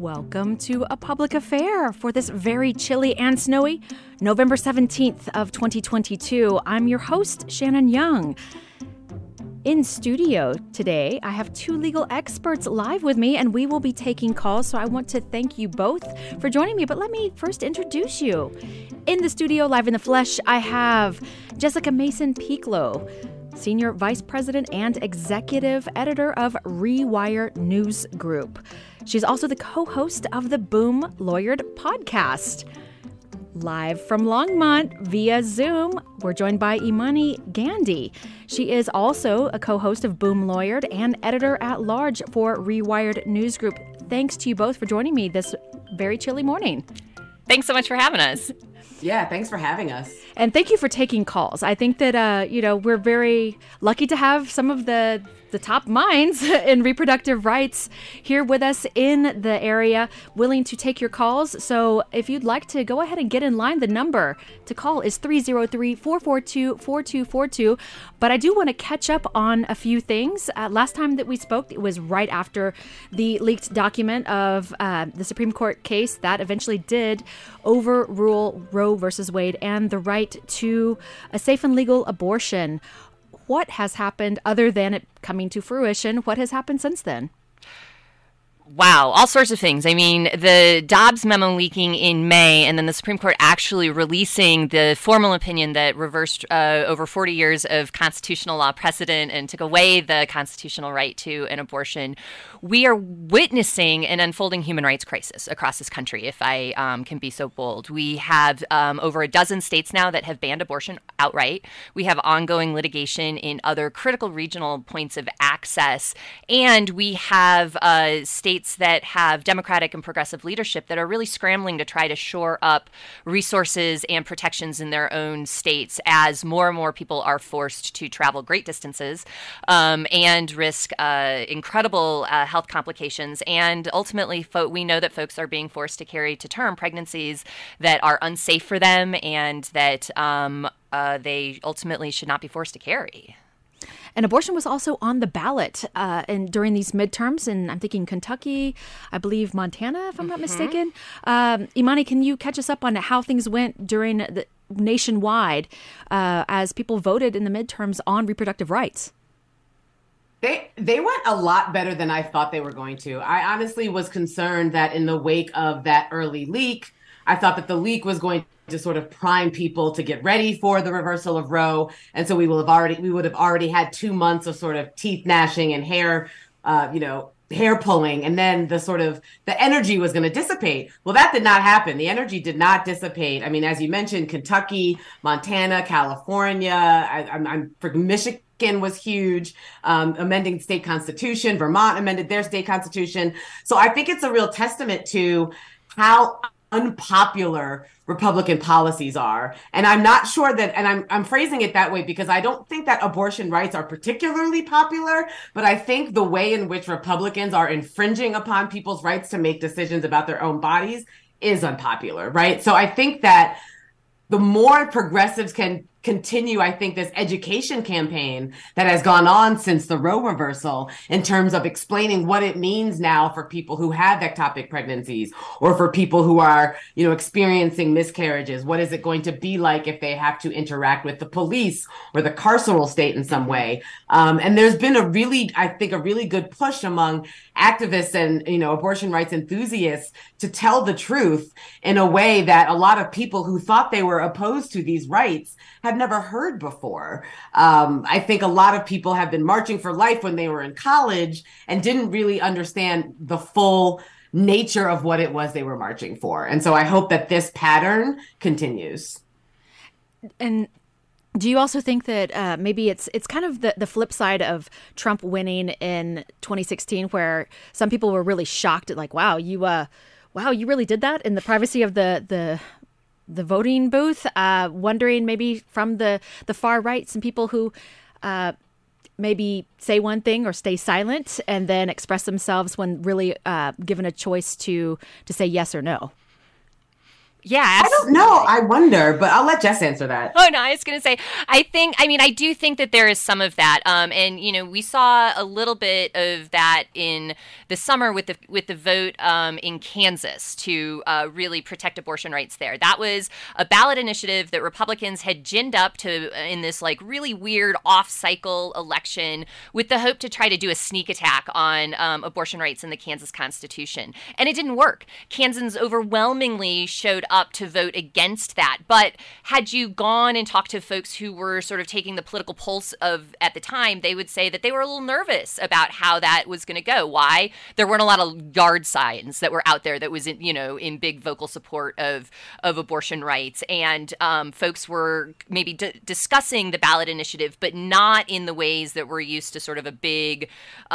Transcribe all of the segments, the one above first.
Welcome to A Public Affair for this very chilly and snowy November 17th of 2022. I'm your host, Shannon Young. In studio today, I have two legal experts live with me, and we will be taking calls. So I want to thank you both for joining me, but let me first introduce you. In the studio, live in the flesh, I have Jessica Mason-Pieklo, Senior Vice President and Executive Editor of Rewire News Group. She's also the co-host of the Boom Lawyered podcast. Live from Longmont via Zoom, we're joined by Imani Gandhi. She is also a co-host of Boom Lawyered and editor-at-large for Rewired News Group. Thanks to you both for joining me this very chilly morning. Thanks so much for having us. Yeah, thanks for having us. And thank you for taking calls. I think that, we're very lucky to have some of the top minds in reproductive rights here with us in the area, willing to take your calls. So if you'd like to go ahead and get in line, the number to call is 303-442-4242. But I do want to catch up on a few things. Last time that we spoke, it was right after the leaked document of the Supreme Court case that eventually did overrule Roe versus Wade and the right to a safe and legal abortion. What has happened other than it coming to fruition? What has happened since then? Wow, all sorts of things. I mean, the Dobbs memo leaking in May, and then the Supreme Court actually releasing the formal opinion that reversed over 40 years of constitutional law precedent and took away the constitutional right to an abortion. We are witnessing an unfolding human rights crisis across this country, if I can be so bold. We have over a dozen states now that have banned abortion outright. We have ongoing litigation in other critical regional points of access, and we have states that have Democratic and progressive leadership that are really scrambling to try to shore up resources and protections in their own states as more and more people are forced to travel great distances and risk incredible health complications. And ultimately, we know that folks are being forced to carry to term pregnancies that are unsafe for them and that they ultimately should not be forced to carry. And abortion was also on the ballot and during these midterms, and I'm thinking Kentucky, I believe Montana, if I'm not mistaken. Imani, can you catch us up on how things went during the nationwide as people voted in the midterms on reproductive rights? They went a lot better than I thought they were going to. I honestly was concerned that in the wake of that early leak, I thought that the leak was going to sort of prime people to get ready for the reversal of Roe. And so we would have already had 2 months of sort of teeth gnashing and hair pulling. And then the energy was going to dissipate. Well, that did not happen. The energy did not dissipate. I mean, as you mentioned, Kentucky, Montana, California, Michigan was huge, amending state constitution. Vermont amended their state constitution. So I think it's a real testament to how unpopular Republican policies are. And I'm not sure that, and I'm phrasing it that way because I don't think that abortion rights are particularly popular, but I think the way in which Republicans are infringing upon people's rights to make decisions about their own bodies is unpopular, right? So I think that the more progressives can continue, I think, this education campaign that has gone on since the Roe reversal in terms of explaining what it means now for people who have ectopic pregnancies or for people who are, experiencing miscarriages. What is it going to be like if they have to interact with the police or the carceral state in some way? And there's been a really good push among activists and, abortion rights enthusiasts to tell the truth in a way that a lot of people who thought they were opposed to these rights have never heard before. I think a lot of people have been marching for life when they were in college and didn't really understand the full nature of what it was they were marching for. And so I hope that this pattern continues. And do you also think that maybe it's kind of the flip side of Trump winning in 2016, where some people were really shocked at wow, you really did that in the privacy of the voting booth, wondering maybe from the far right, some people who maybe say one thing or stay silent and then express themselves when really given a choice to say yes or no. Yeah, I don't know. I wonder, but I'll let Jess answer that. Oh, no, I was going to say, I do think that there is some of that. And, we saw a little bit of that in the summer with the vote in Kansas to really protect abortion rights there. That was a ballot initiative that Republicans had ginned up to in this like really weird off-cycle election with the hope to try to do a sneak attack on abortion rights in the Kansas Constitution. And it didn't work. Kansans overwhelmingly showed up to vote against that. But had you gone and talked to folks who were sort of taking the political pulse of at the time, they would say that they were a little nervous about how that was going to go. Why? There weren't a lot of yard signs that were out there that was in big vocal support of abortion rights, and folks were maybe discussing the ballot initiative, but not in the ways that we're used to sort of a big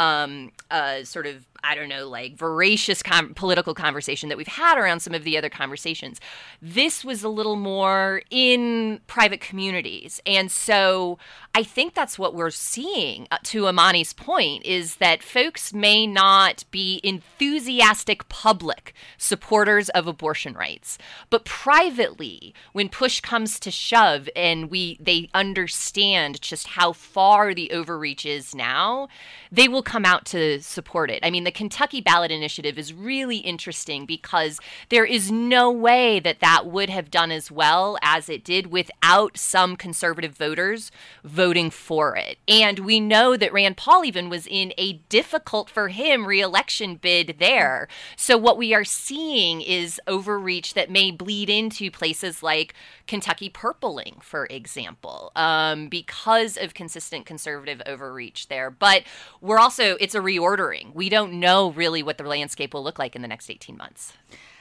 sort of like voracious political conversation that we've had around some of the other conversations. This was a little more in private communities. And so I think that's what we're seeing, to Amani's point, is that folks may not be enthusiastic public supporters of abortion rights, but privately, when push comes to shove and they understand just how far the overreach is now, they will come out to support it. I mean, the Kentucky ballot initiative is really interesting because there is no way that would have done as well as it did without some conservative voters voting for it. And we know that Rand Paul even was in a difficult for him re-election bid there. So what we are seeing is overreach that may bleed into places like Kentucky purpling, for example, because of consistent conservative overreach there. But it's a reordering. We don't know really what the landscape will look like in the next 18 months.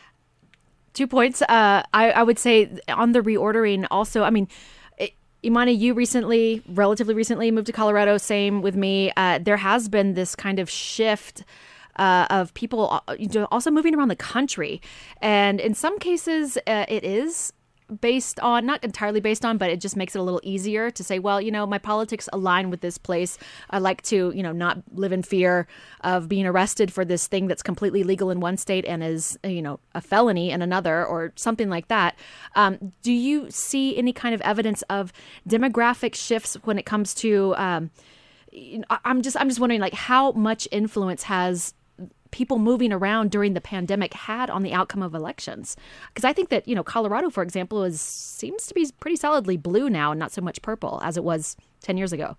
2 points. I would say on the reordering also, I mean, Imani, you relatively recently moved to Colorado. Same with me. There has been this kind of shift of people also moving around the country. And in some cases, it is based on, not entirely based on, but it just makes it a little easier to say, well, my politics align with this place. I like to, not live in fear of being arrested for this thing that's completely legal in one state and is, a felony in another or something like that. Do you see any kind of evidence of demographic shifts when it comes to, I'm just wondering, like, how much influence has people moving around during the pandemic had on the outcome of elections? Because I think that, Colorado, for example, seems to be pretty solidly blue now and not so much purple as it was 10 years ago.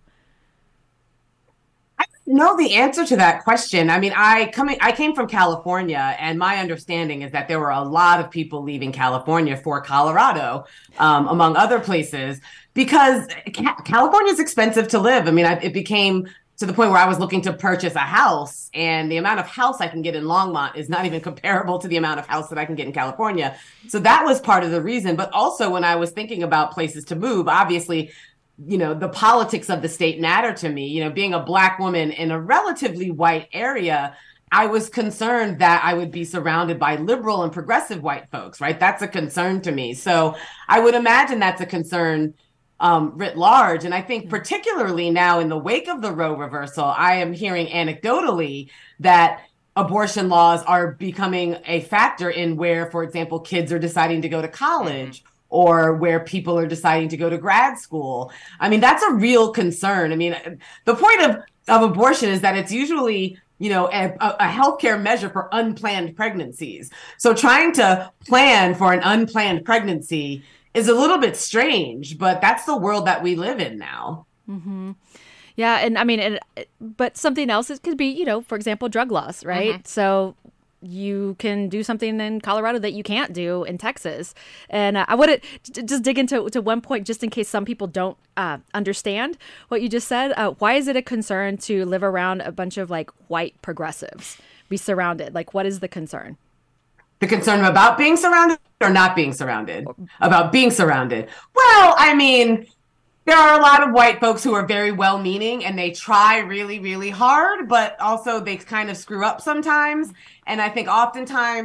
I don't know the answer to that question. I mean, I came from California, and my understanding is that there were a lot of people leaving California for Colorado, among other places, because California is expensive to live. I mean, it became to the point where I was looking to purchase a house, and the amount of house I can get in Longmont is not even comparable to the amount of house that I can get in California. So that was part of the reason. But also when I was thinking about places to move, obviously, the politics of the state matter to me. Being a Black woman in a relatively white area, I was concerned that I would be surrounded by liberal and progressive white folks, right? That's a concern to me. So I would imagine that's a concern writ large. And I think particularly now in the wake of the Roe reversal, I am hearing anecdotally that abortion laws are becoming a factor in where, for example, kids are deciding to go to college or where people are deciding to go to grad school. I mean, that's a real concern. I mean, the point of abortion is that it's usually a healthcare measure for unplanned pregnancies. So trying to plan for an unplanned pregnancy is a little bit strange, but that's the world that we live in now. Mm-hmm. Yeah. And I mean, but something else, it could be, for example, drug laws, right? Mm-hmm. So you can do something in Colorado that you can't do in Texas. And I want to just dig into one point, just in case some people don't understand what you just said. Why is it a concern to live around a bunch of like white progressives, be surrounded? Like, what is the concern? The concern about being surrounded or not being surrounded? About being surrounded. Well, I mean, there are a lot of white folks who are very well-meaning and they try really, really hard, but also they kind of screw up sometimes. And I think oftentimes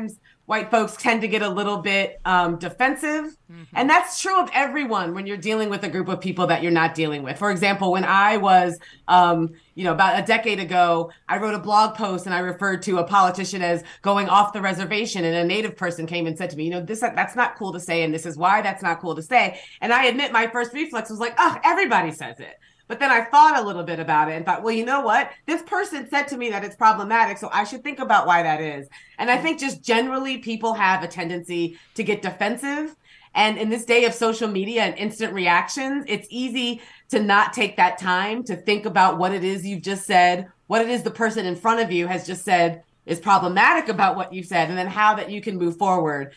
white folks tend to get a little bit defensive. And that's true of everyone when you're dealing with a group of people that you're not dealing with. For example, when I was, about a decade ago, I wrote a blog post and I referred to a politician as going off the reservation. And a Native person came and said to me, that's not cool to say. And this is why that's not cool to say. And I admit my first reflex was like, oh, everybody says it. But then I thought a little bit about it and thought, well, you know what? This person said to me that it's problematic, so I should think about why that is. And I think just generally people have a tendency to get defensive. And in this day of social media and instant reactions, it's easy to not take that time to think about what it is you've just said, what it is the person in front of you has just said is problematic about what you said, and then how that you can move forward.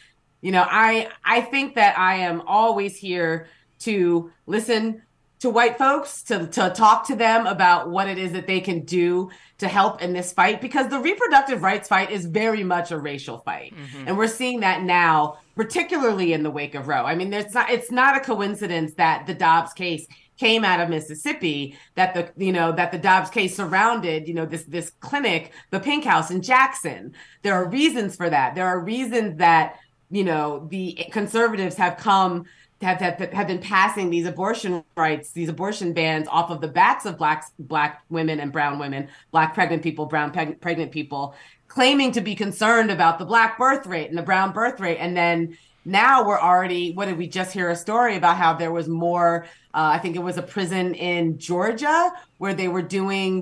I think that I am always here to listen to white folks, to talk to them about what it is that they can do to help in this fight, because the reproductive rights fight is very much a racial fight. And we're seeing that now, particularly in the wake of Roe. I mean, it's not a coincidence that the Dobbs case came out of Mississippi, that the Dobbs case surrounded, this clinic, the Pink House in Jackson. There are reasons for that. There are reasons that, the conservatives have been passing these abortion rights, these abortion bans off of the backs of black women and brown women, black pregnant people, brown pregnant people, claiming to be concerned about the black birth rate and the brown birth rate. And then now what did we just hear a story about how there was more, I think it was a prison in Georgia where they were doing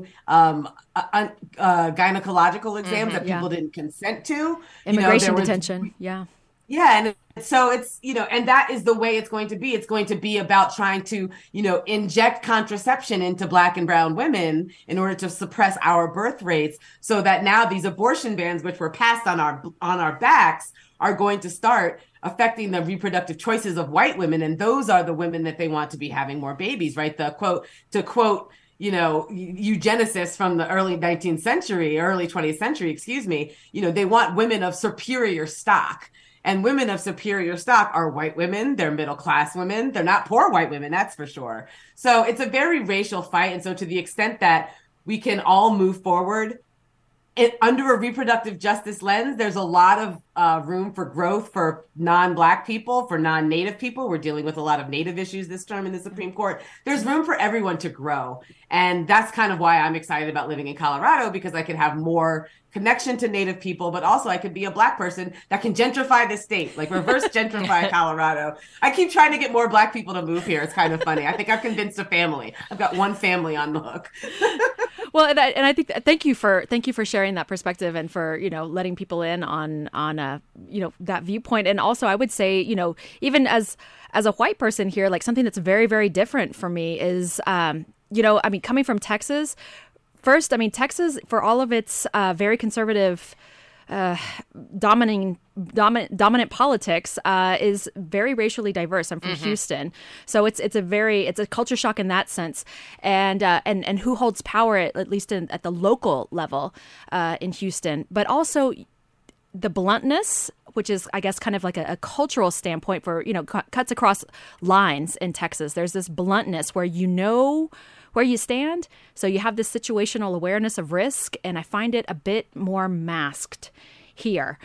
gynecological exams that people didn't consent to. Immigration detention. Yeah. Yeah. And so it's, and that is the way it's going to be. It's going to be about trying to, inject contraception into black and brown women in order to suppress our birth rates, so that now these abortion bans, which were passed on our backs, are going to start affecting the reproductive choices of white women. And those are the women that they want to be having more babies, right? To quote, eugenicists from the early 20th century, they want women of superior stock. And women of superior stock are white women. They're middle-class women. They're not poor white women, that's for sure. So it's a very racial fight. And so to the extent that we can all move forward under a reproductive justice lens, there's a lot of room for growth for non-Black people, for non-Native people. We're dealing with a lot of Native issues this term in the Supreme Court. There's room for everyone to grow. And that's kind of why I'm excited about living in Colorado, because I can have more connection to Native people, but also I could be a Black person that can gentrify the state, like reverse gentrify Colorado. I keep trying to get more Black people to move here. It's kind of funny. I think I've convinced a family. I've got one family on the hook. Well, and I think thank you for sharing that perspective and for letting people in on that viewpoint. And also, I would say even as a white person here, like something that's very, very different for me is coming from Texas. First, Texas, for all of its very conservative, dominant politics, is very racially diverse. I'm from Houston, so it's a culture shock in that sense, and who holds power at least at the local level in Houston, but also the bluntness, which is, I guess, kind of like a cultural standpoint for cuts across lines in Texas. There's this bluntness where where you stand. So you have this situational awareness of risk, and I find it a bit more masked here.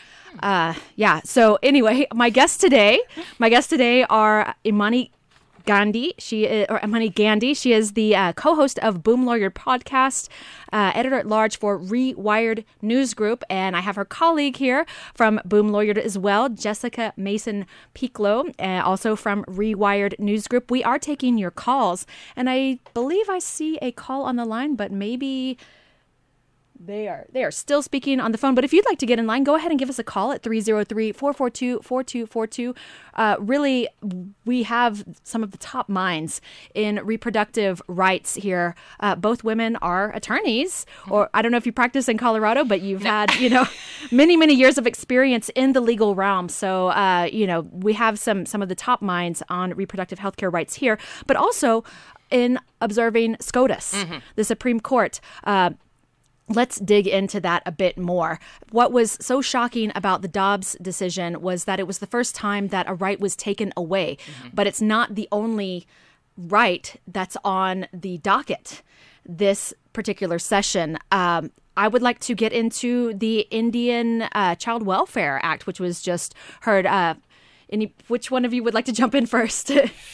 So anyway, my guests today are Imani Gandhi. Imani Gandhi. She is the co-host of Boom Lawyer podcast, editor-at-large for Rewired News Group, and I have her colleague here from Boom Lawyer as well, Jessica Mason-Pieklo, also from Rewired News Group. We are taking your calls, and I believe I see a call on the line, but maybe they are still speaking on the phone. But if you'd like to get in line, go ahead and give us a call at 303-442-4242. Really, we have some of the top minds in reproductive rights here. Both women are attorneys, or I don't know if you practice in Colorado, but you've had, many, many years of experience in the legal realm. So, we have some of the top minds on reproductive health care rights here, but also in observing SCOTUS, the Supreme Court. Let's dig into that a bit more. What was so shocking about the Dobbs decision was that it was the first time that a right was taken away, but it's not the only right that's on the docket. This particular session. I would like to get into the Indian Child Welfare Act, which was just heard. Which one of you would like to jump in first?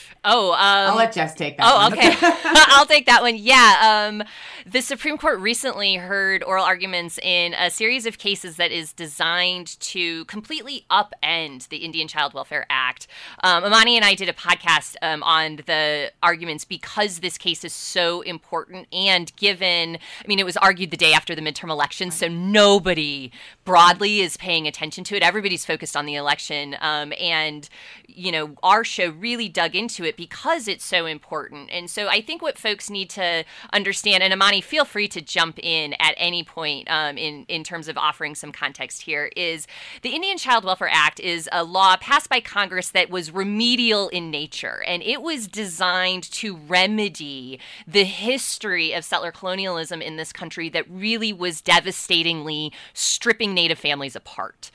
I'll let Jess take that one. Okay. I'll take that one. Yeah. The Supreme Court recently heard oral arguments in a series of cases that is designed to completely upend the Indian Child Welfare Act. Amani and I did a podcast on the arguments because this case is so important, and it was argued the day after the midterm election, so nobody broadly is paying attention to it. Everybody's focused on the election. And our show really dug into it because it's so important. And so I think what folks need to understand, and Amani, feel free to jump in at any point in terms of offering some context here, is the Indian Child Welfare Act is a law passed by Congress that was remedial in nature, and it was designed to remedy the history of settler colonialism in this country that really was devastatingly stripping Native families apart.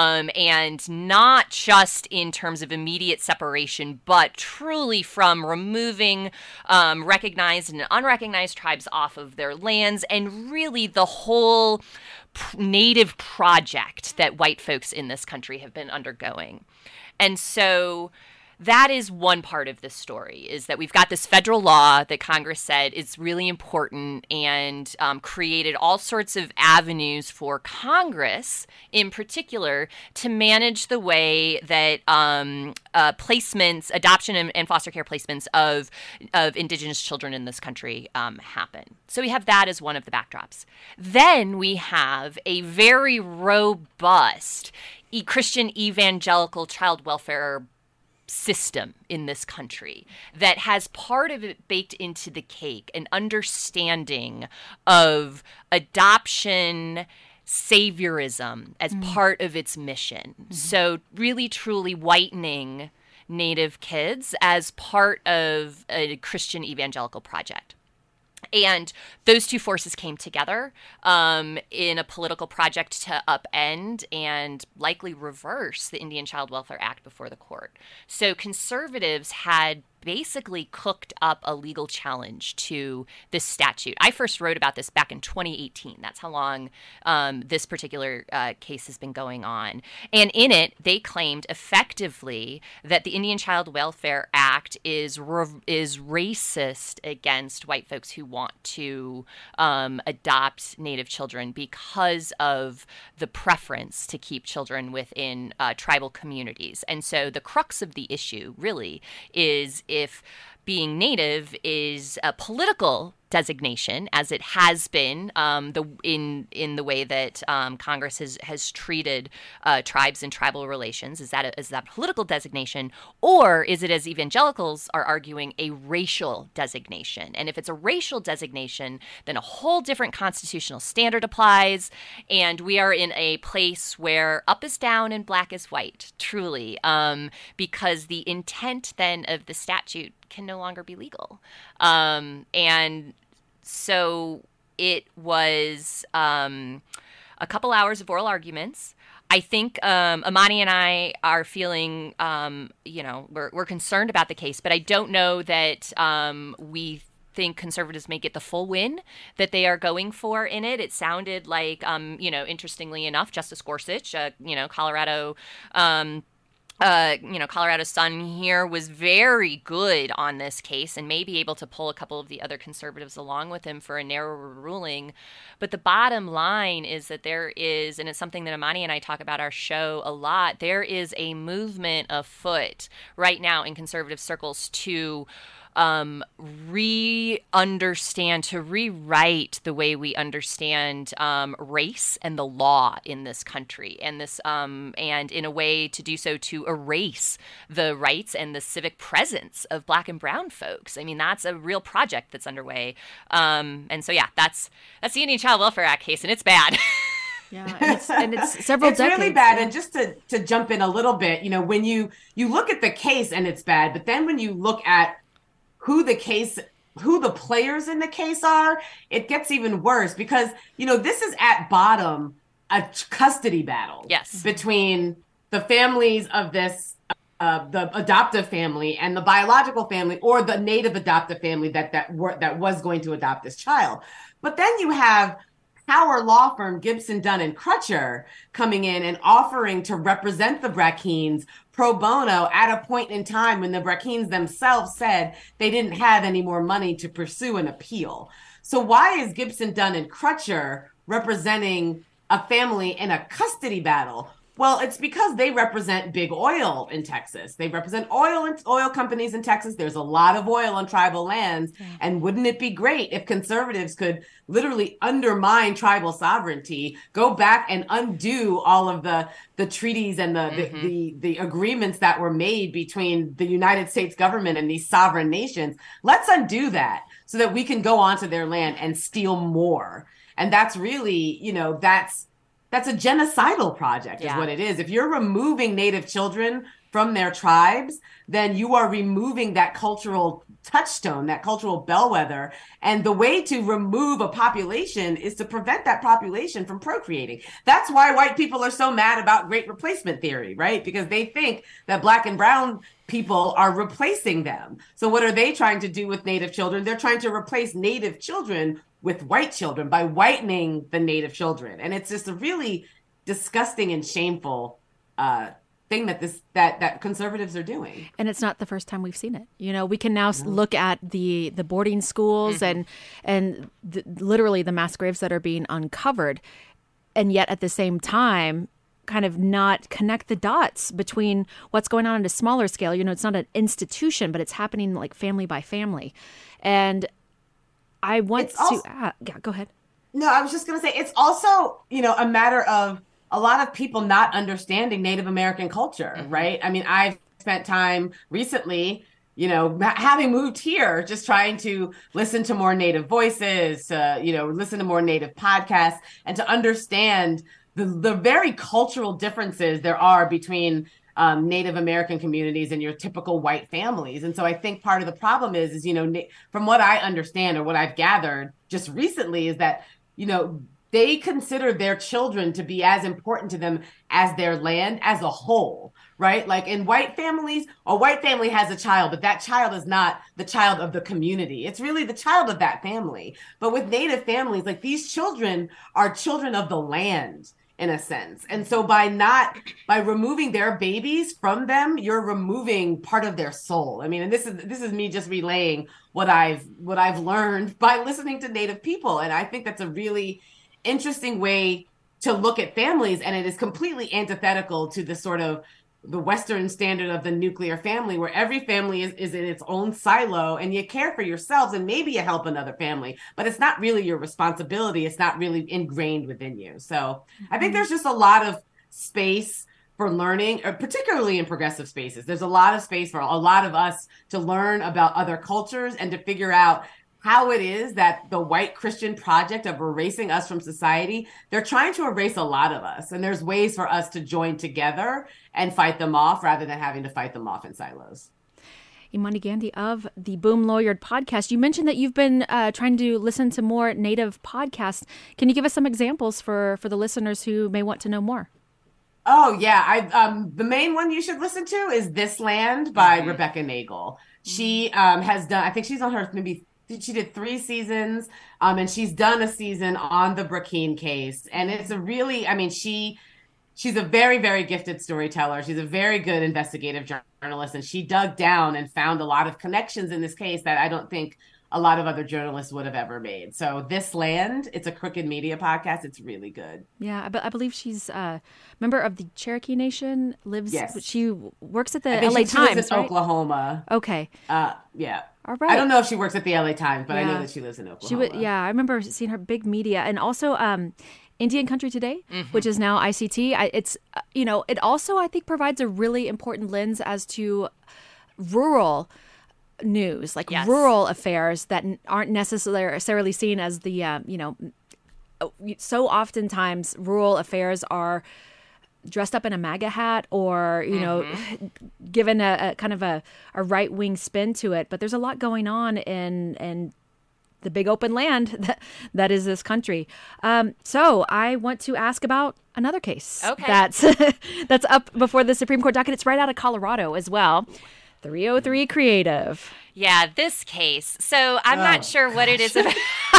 And not just in terms of immediate separation, but truly from removing recognized and unrecognized tribes off of their lands, and really the whole Native project that white folks in this country have been undergoing. And so that is one part of this story, is that we've got this federal law that Congress said is really important, and created all sorts of avenues for Congress in particular to manage the way that placements, adoption and foster care placements of Indigenous children in this country happen. So we have that as one of the backdrops. Then we have a very robust Christian evangelical child welfare system in this country that has part of it baked into the cake, an understanding of adoption saviorism as part of its mission. Mm-hmm. So really truly whitening Native kids as part of a Christian evangelical project. And those two forces came together in a political project to upend and likely reverse the Indian Child Welfare Act before the court. So conservatives had basically cooked up a legal challenge to this statute. I first wrote about this back in 2018. That's how long this particular case has been going on. And in it, they claimed effectively that the Indian Child Welfare Act is racist against white folks who want to adopt Native children because of the preference to keep children within tribal communities. And so the crux of the issue really is if being Native is a political designation, as it has been in the way that Congress has treated tribes and tribal relations. Is that a political designation, or is it, as evangelicals are arguing, a racial designation? And if it's a racial designation, then a whole different constitutional standard applies, and we are in a place where up is down and black is white, truly, because the intent then of the statute can no longer be legal. And so it was a couple hours of oral arguments. I think Amani and I are feeling, we're concerned about the case, but I don't know that we think conservatives may get the full win that they are going for in it. It sounded like, interestingly enough, Justice Gorsuch, Colorado Colorado's son here was very good on this case and may be able to pull a couple of the other conservatives along with him for a narrower ruling. But the bottom line is that there is, and it's something that Amani and I talk about our show a lot, there is a movement afoot right now in conservative circles to rewrite the way we understand race and the law in this country, and this and in a way to do so to erase the rights and the civic presence of Black and brown folks. I mean, that's a real project that's underway. And so, yeah, that's the Indian Child Welfare Act case, and it's bad. Yeah, and it's several decades. It's really bad. And just to jump in a little bit, when you look at the case and it's bad, but then when you look at who the players in the case are, it gets even worse because, this is at bottom a custody battle. Yes. Between the families of this the adoptive family and the biological family, or the native adoptive family that was going to adopt this child. But then you have our law firm, Gibson, Dunn and Crutcher, coming in and offering to represent the Brackeens pro bono at a point in time when the Brackeens themselves said they didn't have any more money to pursue an appeal. So why is Gibson, Dunn and Crutcher representing a family in a custody battle? Well, it's because they represent big oil in Texas. They represent oil companies in Texas. There's a lot of oil on tribal lands. Yeah. And wouldn't it be great if conservatives could literally undermine tribal sovereignty, go back and undo all of the treaties and the agreements that were made between the United States government and these sovereign nations? Let's undo that so that we can go onto their land and steal more. And that's really, that's a genocidal project is what it is. If you're removing Native children from their tribes, then you are removing that cultural touchstone, that cultural bellwether. And the way to remove a population is to prevent that population from procreating. That's why white people are so mad about great replacement theory, right? Because they think that Black and brown people are replacing them. So what are they trying to do with Native children? They're trying to replace Native children with white children by whitening the Native children. And it's just a really disgusting and shameful thing that conservatives are doing. And it's not the first time we've seen it. We can now look at the boarding schools and literally the mass graves that are being uncovered, and yet at the same time kind of not connect the dots between what's going on at a smaller scale. It's not an institution, but it's happening like family by family. And I want go ahead. No, I was just going to say, it's also, a matter of a lot of people not understanding Native American culture, right? I mean, I've spent time recently, having moved here, just trying to listen to more Native voices, listen to more Native podcasts, and to understand the very cultural differences there are between Native American communities and your typical white families. And so I think part of the problem is, from what I understand or what I've gathered just recently is that, they consider their children to be as important to them as their land as a whole, right? Like in white families, a white family has a child, but that child is not the child of the community. It's really the child of that family. But with Native families, like these children are children of the land, in a sense. And so by removing their babies from them, you're removing part of their soul. I mean, and this is me just relaying what I've learned by listening to Native people. And I think that's a really interesting way to look at families. And it is completely antithetical to the sort of the Western standard of the nuclear family, where every family is in its own silo and you care for yourselves and maybe you help another family, but it's not really your responsibility. It's not really ingrained within you. So I think there's just a lot of space for learning, particularly in progressive spaces. There's a lot of space for a lot of us to learn about other cultures and to figure out how it is that the white Christian project of erasing us from society, they're trying to erase a lot of us. And there's ways for us to join together and fight them off rather than having to fight them off in silos. Imani Gandy of the Boom Lawyered podcast. You mentioned that you've been trying to listen to more Native podcasts. Can you give us some examples for the listeners who may want to know more? Oh, yeah. The main one you should listen to is This Land by Rebecca Nagel. She has done, I think she's on her she did 3 seasons, and she's done a season on the Brackeen case. And it's a really, she's a very, very gifted storyteller. She's a very good investigative journalist, and she dug down and found a lot of connections in this case that I don't think a lot of other journalists would have ever made. So This Land, it's a Crooked Media podcast. It's really good. Yeah, I believe she's a member of the Cherokee Nation. Yes. She works at the LA Times, she lives in right? Oklahoma. Okay. Yeah. All right. I don't know if she works at the LA Times, but I know that she lives in Oklahoma. I remember seeing her big media, and also Indian Country Today, which is now ICT. It's it also I think provides a really important lens as to rural news, like rural affairs that aren't necessarily seen as the so oftentimes rural affairs are dressed up in a MAGA hat or, given a kind of a right-wing spin to it. But there's a lot going on in the big open land that is this country. So I want to ask about another case that's up before the Supreme Court docket. It's right out of Colorado as well. 303 Creative. Yeah, this case. So I'm not sure what it is about.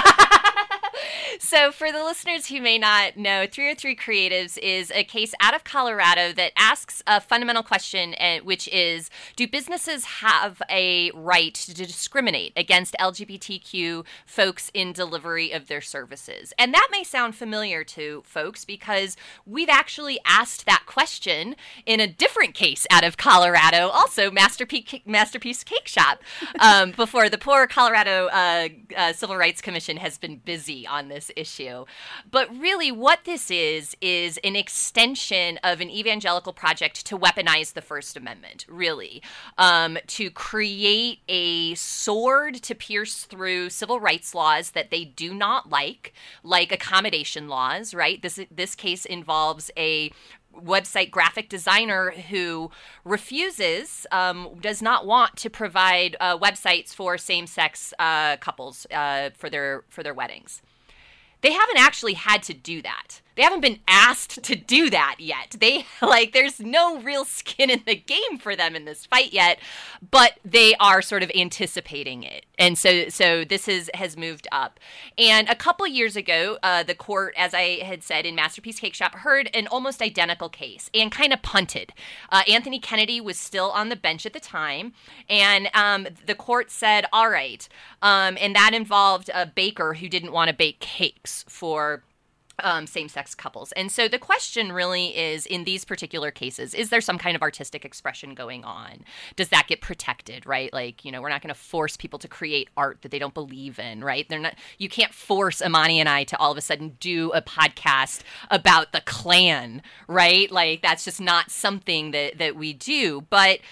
So for the listeners who may not know, 303 Creatives is a case out of Colorado that asks a fundamental question, which is, do businesses have a right to discriminate against LGBTQ folks in delivery of their services? And that may sound familiar to folks because we've actually asked that question in a different case out of Colorado, also Masterpiece Cake Shop, before. The poor Colorado Civil Rights Commission has been busy on this issue. But really what this is an extension of an evangelical project to weaponize the First Amendment, really, to create a sword to pierce through civil rights laws that they do not like accommodation laws, right? This case involves a website graphic designer who refuses, does not want to provide websites for same-sex couples for their weddings. They haven't actually had to do that. They haven't been asked to do that yet. There's no real skin in the game for them in this fight yet, but they are sort of anticipating it. And so this has moved up. And a couple years ago, the court, as I had said in Masterpiece Cake Shop, heard an almost identical case and kind of punted. Anthony Kennedy was still on the bench at the time, and the court said, all right. And that involved a baker who didn't want to bake cakes for same-sex couples. And so the question really is, in these particular cases, is there some kind of artistic expression going on? Does that get protected, right? We're not going to force people to create art that they don't believe in, right? You can't force Imani and I to all of a sudden do a podcast about the Klan, right? That's just not something that we do. But,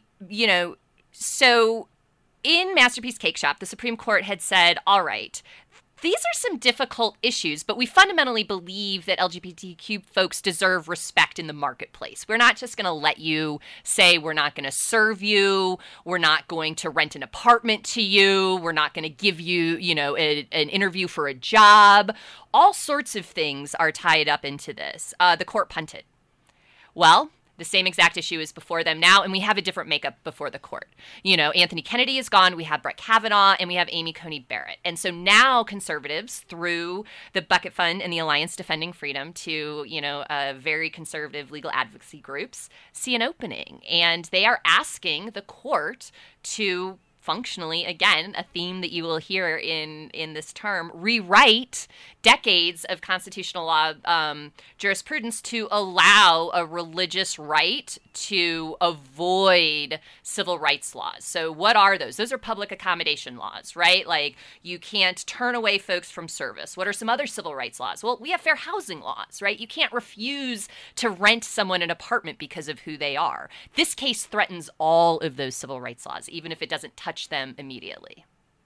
so in Masterpiece Cake Shop, the Supreme Court had said, all right, these are some difficult issues, but we fundamentally believe that LGBTQ folks deserve respect in the marketplace. We're not just going to let you say we're not going to serve you. We're not going to rent an apartment to you. We're not going to give you, an interview for a job. All sorts of things are tied up into this. The court punted. Well, the same exact issue is before them now, and we have a different makeup before the court. Anthony Kennedy is gone, we have Brett Kavanaugh, and we have Amy Coney Barrett. And so now conservatives, through the Bucket Fund and the Alliance Defending Freedom to, very conservative legal advocacy groups, see an opening. And they are asking the court to functionally, again, a theme that you will hear in this term, rewrite decades of constitutional law jurisprudence to allow a religious right to avoid civil rights laws. So what are those? Those are public accommodation laws, right? You can't turn away folks from service. What are some other civil rights laws? Well, we have fair housing laws, right? You can't refuse to rent someone an apartment because of who they are. This case threatens all of those civil rights laws, even if it doesn't touch them immediately.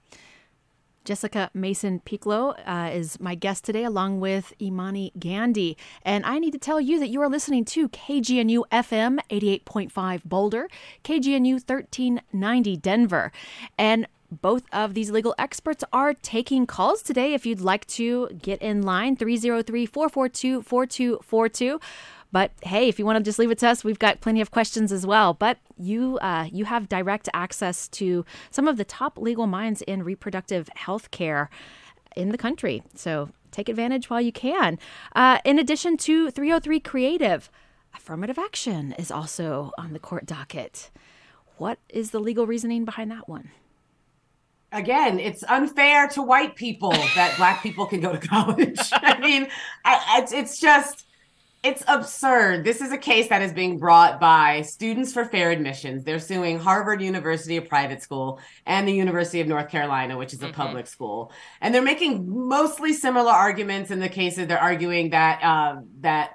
Jessica Mason-Piccolo is my guest today, along with Imani Gandy. And I need to tell you that you are listening to KGNU FM 88.5 Boulder, KGNU 1390 Denver. And both of these legal experts are taking calls today. If you'd like to get in line, 303-442-4242. But hey, if you want to just leave it to us, we've got plenty of questions as well. But you have direct access to some of the top legal minds in reproductive health care in the country. So take advantage while you can. In addition to 303 Creative, affirmative action is also on the court docket. What is the legal reasoning behind that one? Again, it's unfair to white people that Black people can go to college. I mean, it's absurd. This is a case that is being brought by Students for Fair Admissions. They're suing Harvard University, a private school, and the University of North Carolina, which is a public school. And they're making mostly similar arguments in the cases. They're arguing that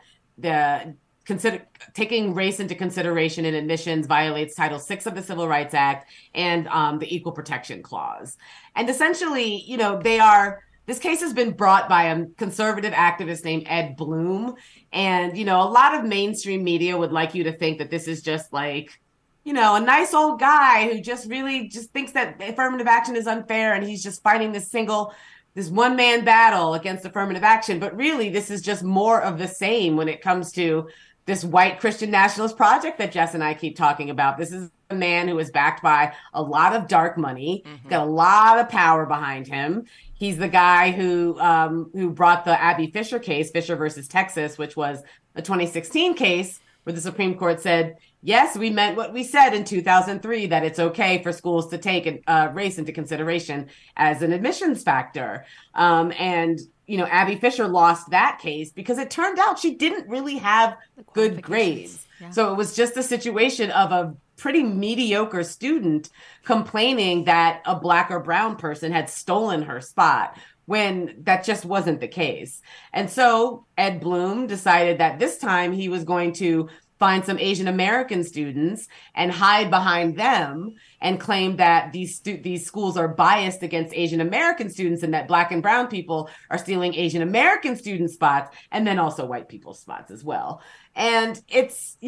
taking race into consideration in admissions violates Title VI of the Civil Rights Act and the Equal Protection Clause. And essentially, this case has been brought by a conservative activist named Ed Bloom. And, a lot of mainstream media would like you to think that this is just a nice old guy who just really just thinks that affirmative action is unfair, and he's just fighting this one-man battle against affirmative action. But really, this is just more of the same when it comes to this white Christian nationalist project that Jess and I keep talking about. This is a man who is backed by a lot of dark money, got a lot of power behind him. He's the guy who brought the Abby Fisher case, Fisher versus Texas, which was a 2016 case where the Supreme Court said, yes, we meant what we said in 2003, that it's okay for schools to take race into consideration as an admissions factor. And Abby Fisher lost that case because it turned out she didn't really have good grades. Yeah. So it was just a situation of a pretty mediocre student complaining that a Black or brown person had stolen her spot, when that just wasn't the case. And so Ed Blum decided that this time he was going to find some Asian American students and hide behind them and claim that these schools are biased against Asian American students and that Black and brown people are stealing Asian American student spots and then also white people's spots as well. And it's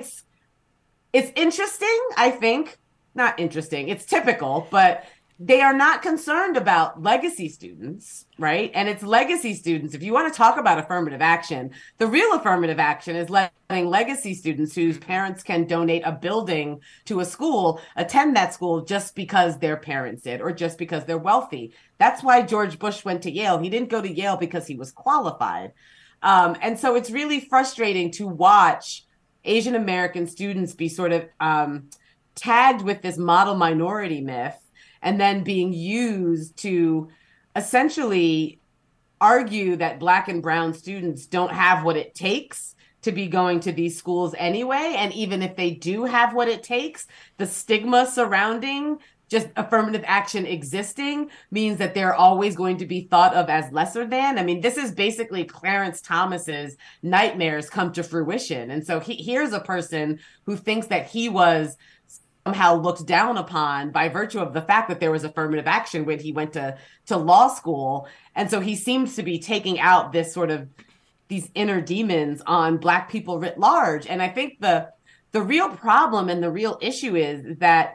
interesting, I think. Not interesting. It's typical, but they are not concerned about legacy students, right? And it's legacy students. If you want to talk about affirmative action, the real affirmative action is letting legacy students whose parents can donate a building to a school attend that school just because their parents did or just because they're wealthy. That's why George Bush went to Yale. He didn't go to Yale because he was qualified. And so it's really frustrating to watch Asian American students be sort of tagged with this model minority myth and then being used to essentially argue that Black and brown students don't have what it takes to be going to these schools anyway. And even if they do have what it takes, the stigma surrounding just affirmative action existing means that they're always going to be thought of as lesser than. I mean, this is basically Clarence Thomas's nightmares come to fruition. And so here's a person who thinks that he was somehow looked down upon by virtue of the fact that there was affirmative action when he went to law school. And so he seems to be taking out this sort of these inner demons on Black people writ large. And I think the real problem and the real issue is that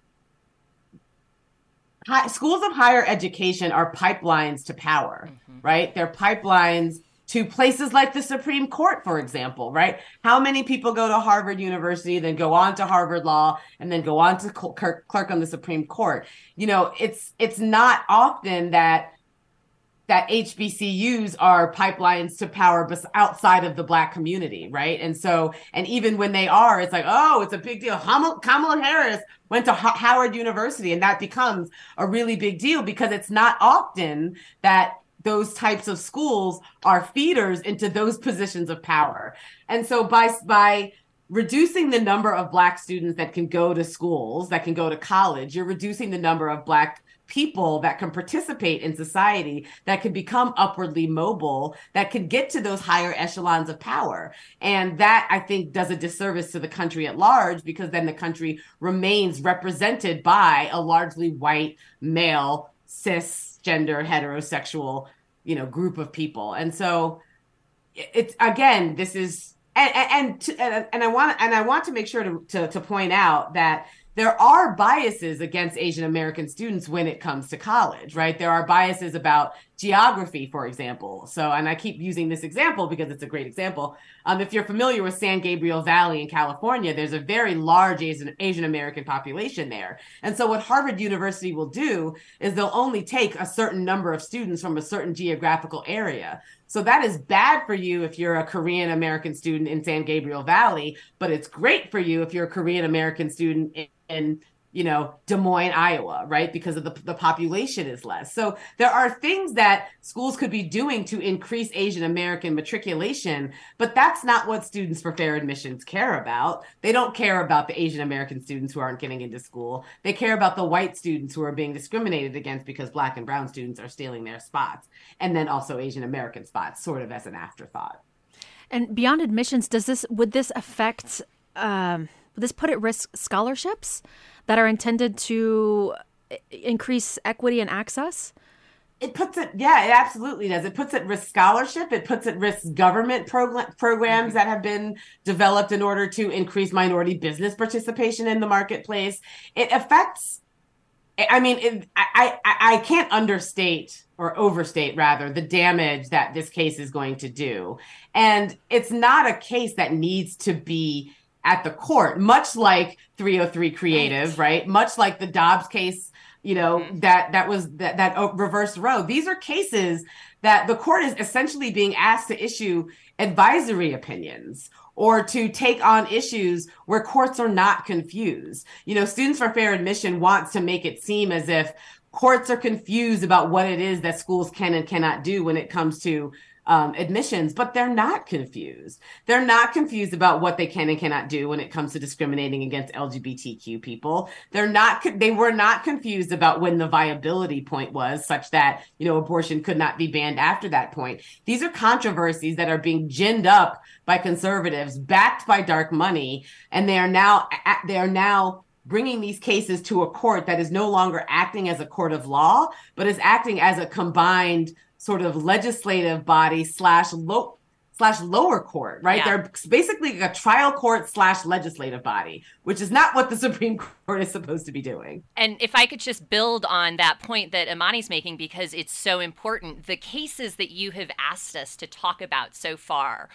schools of higher education are pipelines to power, right? They're pipelines to places like the Supreme Court, for example, right? How many people go to Harvard University, then go on to Harvard Law, and then go on to clerk on the Supreme Court? It's not often that HBCUs are pipelines to power outside of the Black community, right? And even when they are, it's like, oh, it's a big deal. Kamala Harris went to Howard University, and that becomes a really big deal because it's not often that those types of schools are feeders into those positions of power. And so by reducing the number of Black students that can go to schools, that can go to college, you're reducing the number of Black people that can participate in society, that can become upwardly mobile, that can get to those higher echelons of power. And that, I think, does a disservice to the country at large, because then the country remains represented by a largely white, male, cisgender, heterosexual, group of people. And so it's, again, this is, and I want to make sure to point out that there are biases against Asian American students when it comes to college, right? There are biases about geography, for example. So, and I keep using this example because it's a great example. If you're familiar with San Gabriel Valley in California, there's a very large Asian American population there. And so what Harvard University will do is they'll only take a certain number of students from a certain geographical area. So that is bad for you if you're a Korean American student in San Gabriel Valley, but it's great for you if you're a Korean American student in Des Moines, Iowa, right? Because of the population is less. So there are things that schools could be doing to increase Asian American matriculation, but that's not what Students for Fair Admissions care about. They don't care about the Asian American students who aren't getting into school. They care about the white students who are being discriminated against because Black and brown students are stealing their spots, and then also Asian American spots, sort of as an afterthought. And beyond admissions, would this affect, would this put at risk scholarships that are intended to increase equity and access It absolutely does. It puts at risk scholarship. It puts at risk government programs that have been developed in order to increase minority business participation in the marketplace. It affects, I can't understate or overstate rather the damage that this case is going to do. And it's not a case that needs to be at the court, much like 303 Creative, right? Much like the Dobbs case, that was reversed Roe. These are cases that the court is essentially being asked to issue advisory opinions or to take on issues where courts are not confused. Students for Fair Admission wants to make it seem as if courts are confused about what it is that schools can and cannot do when it comes to admissions, but they're not confused. They're not confused about what they can and cannot do when it comes to discriminating against LGBTQ people. They were not confused about when the viability point was such that, abortion could not be banned after that point. These are controversies that are being ginned up by conservatives, backed by dark money, and they are now bringing these cases to a court that is no longer acting as a court of law, but is acting as a combined sort of legislative body slash lower court, right? Yeah. They're basically a trial court slash legislative body, which is not what the Supreme Court is supposed to be doing. And if I could just build on that point that Imani's making, because it's so important, the cases that you have asked us to talk about so far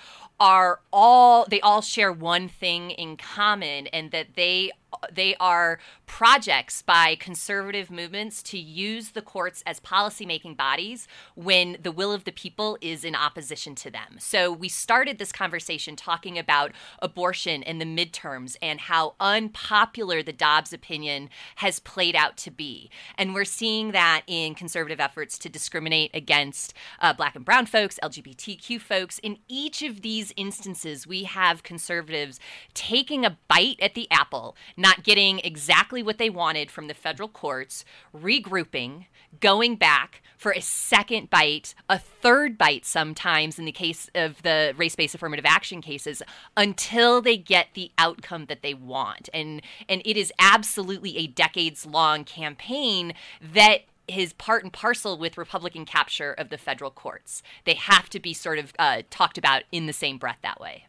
they all share one thing in common, and that they are projects by conservative movements to use the courts as policymaking bodies when the will of the people is in opposition to them. So we started this conversation talking about abortion and the midterms and how unpopular the Dobbs opinion has played out to be. And we're seeing that in conservative efforts to discriminate against Black and brown folks, LGBTQ folks. In each of these instances, we have conservatives taking a bite at the apple, not getting exactly what they wanted from the federal courts, regrouping, going back for a second bite, a third bite sometimes in the case of the race-based affirmative action cases, until they get the outcome that they want. And it is absolutely a decades-long campaign that is part and parcel with Republican capture of the federal courts. They have to be sort of talked about in the same breath that way.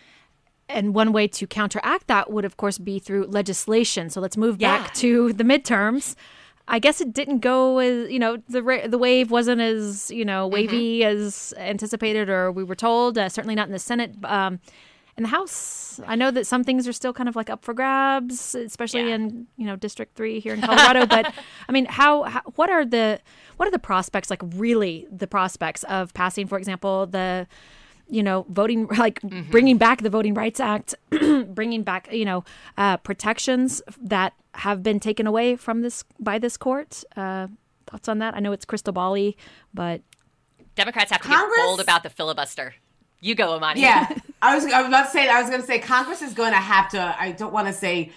And one way to counteract that would, of course, be through legislation. So let's move back to the midterms. I guess it didn't go as, the wave wasn't as, wavy as anticipated or we were told. Certainly not in the Senate. In the House, I know that some things are still kind of like up for grabs, especially in, District 3 here in Colorado. But I mean, what are the prospects, like really the prospects of passing, for example, the voting, like bringing back the Voting Rights Act, bringing back, protections that have been taken away from by this court. Thoughts on that? I know it's crystal ball-y, but Democrats have to get bold about the filibuster. You go, Imani. Yeah, I was going to say Congress is going to have to. I don't want to say.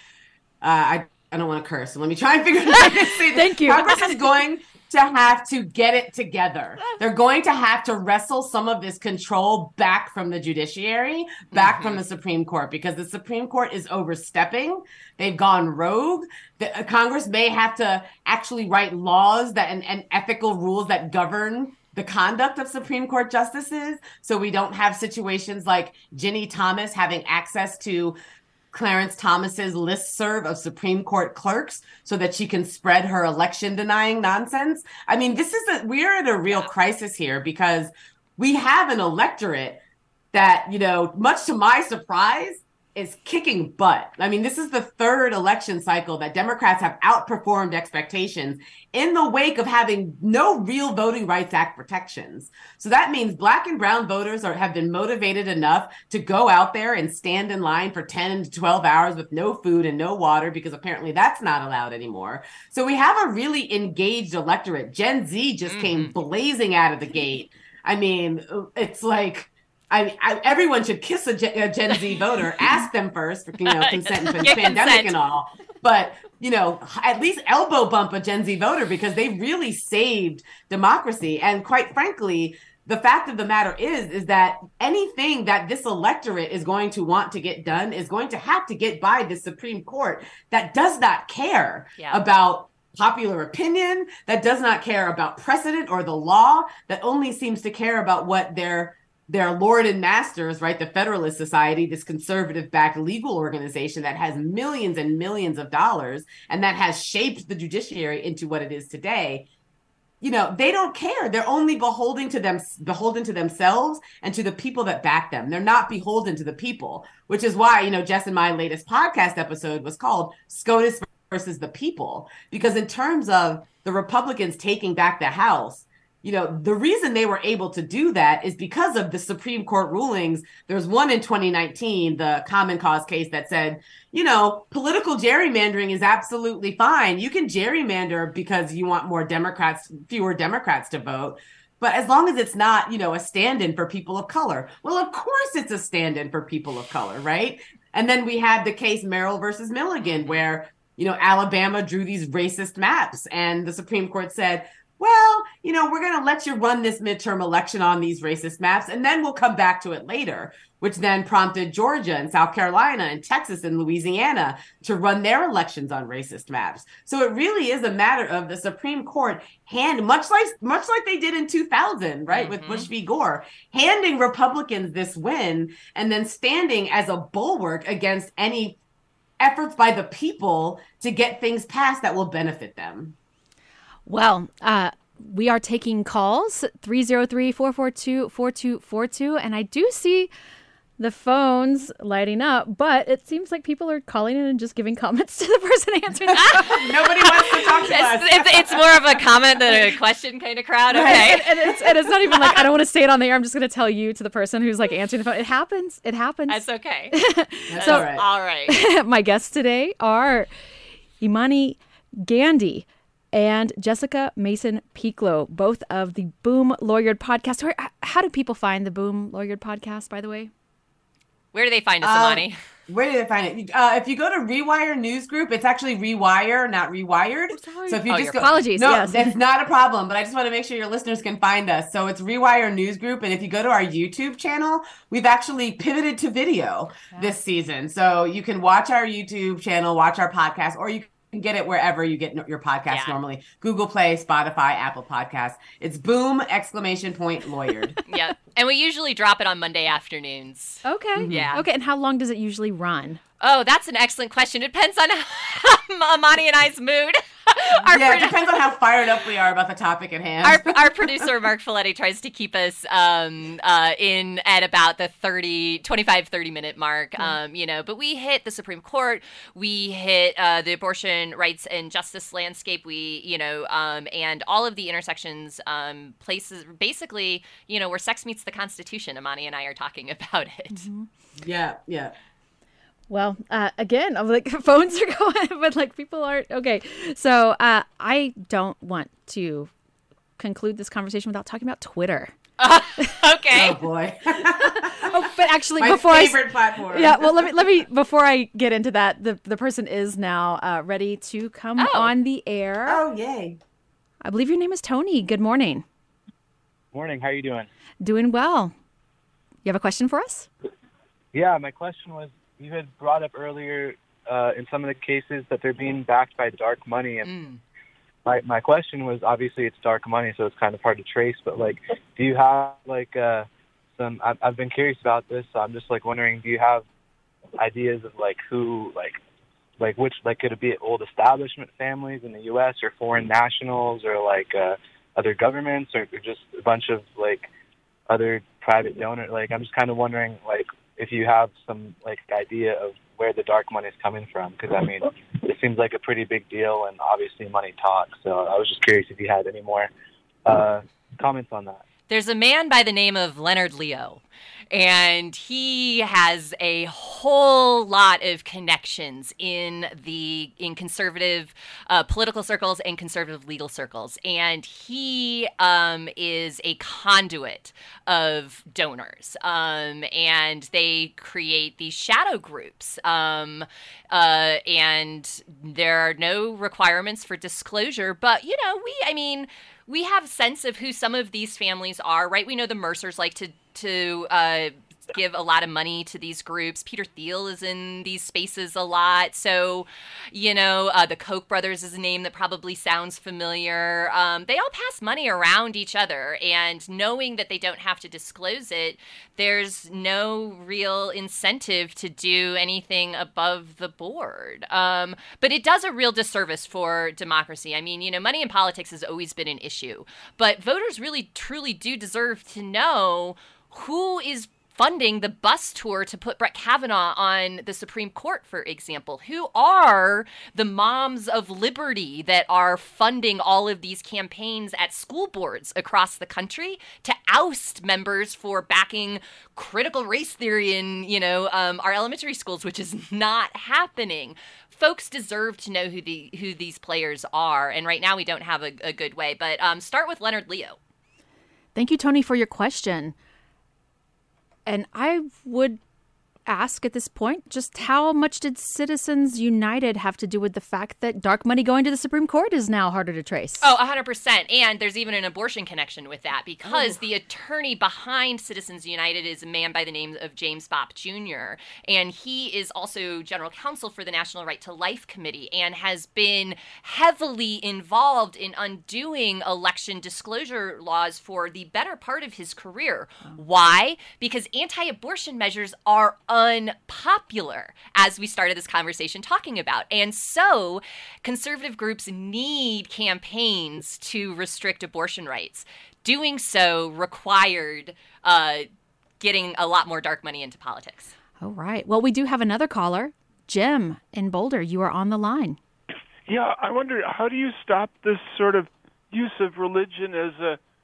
I don't want to curse. So let me try and figure out how to say this. Thank you. Congress is going to have to get it together. They're going to have to wrestle some of this control back from the judiciary, back from the Supreme Court, because the Supreme Court is overstepping. They've gone rogue. Congress may have to actually write laws and ethical rules that govern the conduct of Supreme Court justices, so we don't have situations like Ginny Thomas having access to Clarence Thomas's listserv of Supreme Court clerks so that she can spread her election denying nonsense. I mean, we're at a real crisis here because we have an electorate that, much to my surprise, is kicking butt. I mean, this is the third election cycle that Democrats have outperformed expectations in the wake of having no real Voting Rights Act protections. So that means Black and brown voters have been motivated enough to go out there and stand in line for 10 to 12 hours with no food and no water, because apparently that's not allowed anymore. So we have a really engaged electorate. Gen Z just came blazing out of the gate. I mean, it's like, everyone should kiss a Gen Z voter, ask them first for consent and pandemic and all, but at least elbow bump a Gen Z voter because they really saved democracy. And quite frankly, the fact of the matter is that anything that this electorate is going to want to get done is going to have to get by the Supreme Court that does not care about popular opinion, that does not care about precedent or the law, that only seems to care about what their lord and masters, right? The Federalist Society, this conservative-backed legal organization that has millions and millions of dollars and that has shaped the judiciary into what it is today. They don't care. They're only beholden to themselves and to the people that back them. They're not beholden to the people, which is why, Jess and my latest podcast episode was called SCOTUS versus the people, because in terms of the Republicans taking back the House, the reason they were able to do that is because of the Supreme Court rulings. There's one in 2019, the Common Cause case, that said, political gerrymandering is absolutely fine. You can gerrymander because you want fewer Democrats to vote. But as long as it's not, a stand-in for people of color. Well, of course it's a stand-in for people of color, right? And then we had the case Merrill versus Milligan, where, Alabama drew these racist maps, and the Supreme Court said, well, we're going to let you run this midterm election on these racist maps, and then we'll come back to it later, which then prompted Georgia and South Carolina and Texas and Louisiana to run their elections on racist maps. So it really is a matter of the Supreme Court much like they did in 2000, right, with Bush v. Gore, handing Republicans this win and then standing as a bulwark against any efforts by the people to get things passed that will benefit them. Well, we are taking calls, 303-442-4242, and I do see the phones lighting up, but it seems like people are calling in and just giving comments to the person answering the phone. Nobody wants to talk to us. It's more of a comment than a question kind of crowd. Okay. Right. And it's not even like, I don't want to say it on the air. I'm just going to tell you to the person who's like answering the phone. It happens. That's okay. That's all right. My guests today are Imani Gandy and Jessica Mason Pieklo, both of the Boom Lawyered podcast. How do people find the Boom Lawyered podcast, by the way? Where do they find us, Imani? Where do they find it? If you go to Rewire News Group, it's actually Rewire, not Rewired. Oh, sorry. So if you apologies. No, yes. That's not a problem. But I just want to make sure your listeners can find us. So it's Rewire News Group, and if you go to our YouTube channel, we've actually pivoted to video this season. So you can watch our YouTube channel, watch our podcast, or you can get it wherever you get your podcast normally. Google Play, Spotify, Apple Podcasts. It's Boom! Lawyered. Yeah. And we usually drop it on Monday afternoons. Okay. Mm-hmm. Yeah. Okay. And how long does it usually run? Oh, that's an excellent question. It depends on Imani and I's mood. It depends on how fired up we are about the topic at hand. Our producer, Mark Folletti, tries to keep us in at about the 25-30 minute mark, but we hit the Supreme Court. We hit the abortion rights and justice landscape. And all of the intersections, places, basically, where sex meets the Constitution. Imani and I are talking about it. Mm-hmm. Yeah. Well, again, I'm like, phones are going, but like people aren't. Okay. So I don't want to conclude this conversation without talking about Twitter. Okay. Oh boy. But actually, my favorite platform. Yeah. Well, let me before I get into that, the person is now ready to come on the air. Oh, yay. I believe your name is Tony. Good morning. Morning. How are you doing? Doing well. You have a question for us? Yeah, my question was, you had brought up earlier in some of the cases that they're being backed by dark money. And my question was, obviously it's dark money, so it's kind of hard to trace. But, do you have, some... I've been curious about this, so I'm just, wondering, do you have ideas of, who, which, could it be old establishment families in the U.S. or foreign nationals or, other governments or just a bunch of, other private donors? I'm just kind of wondering, if you have some idea of where the dark money is coming from, because it seems like a pretty big deal, and obviously money talks. So I was just curious if you had any more comments on that. There's a man by the name of Leonard Leo, and he has a whole lot of connections in conservative political circles and conservative legal circles, and he is a conduit of donors, and they create these shadow groups, and there are no requirements for disclosure, but we have a sense of who some of these families are, right? We know the Mercers like to give a lot of money to these groups. Peter Thiel is in these spaces a lot. So, the Koch brothers is a name that probably sounds familiar. They all pass money around each other, and knowing that they don't have to disclose it, there's no real incentive to do anything above the board. But it does a real disservice for democracy. I mean, money in politics has always been an issue, but voters really, truly do deserve to know who is funding the bus tour to put Brett Kavanaugh on the Supreme Court, for example. Who are the moms of liberty that are funding all of these campaigns at school boards across the country to oust members for backing critical race theory in, our elementary schools, which is not happening. Folks deserve to know who these players are, and right now we don't have a good way. But start with Leonard Leo. Thank you, Tony, for your question. And I would ask at this point, just how much did Citizens United have to do with the fact that dark money going to the Supreme Court is now harder to trace? Oh, 100%. And there's even an abortion connection with that, because the attorney behind Citizens United is a man by the name of James Bopp Jr. And he is also general counsel for the National Right to Life Committee and has been heavily involved in undoing election disclosure laws for the better part of his career. Why? Because anti-abortion measures are unpopular, as we started this conversation talking about. And so conservative groups need campaigns to restrict abortion rights. Doing so required getting a lot more dark money into politics. All right. Well, we do have another caller. Jim in Boulder, you are on the line. Yeah, I wonder, how do you stop this sort of use of religion as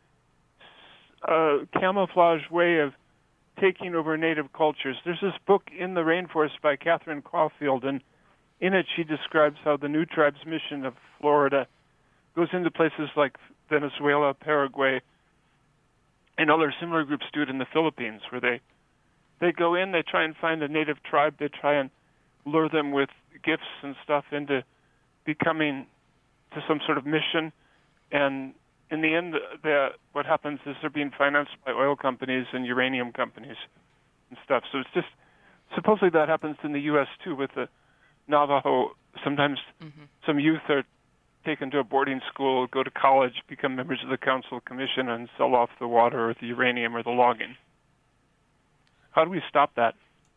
a camouflage way of taking over native cultures? There's this book, In the Rainforest, by Catherine Caulfield, and in it she describes how the New Tribes Mission of Florida goes into places like Venezuela, Paraguay, and other similar groups do it in the Philippines, where they go in, they try and find a native tribe, they try and lure them with gifts and stuff into becoming to some sort of mission, and in the end, what happens is they're being financed by oil companies and uranium companies and stuff. So it's just, supposedly that happens in the U.S. too with the Navajo. Sometimes some youth are taken to a boarding school, go to college, become members of the Council Commission, and sell off the water or the uranium or the logging. How do we stop that?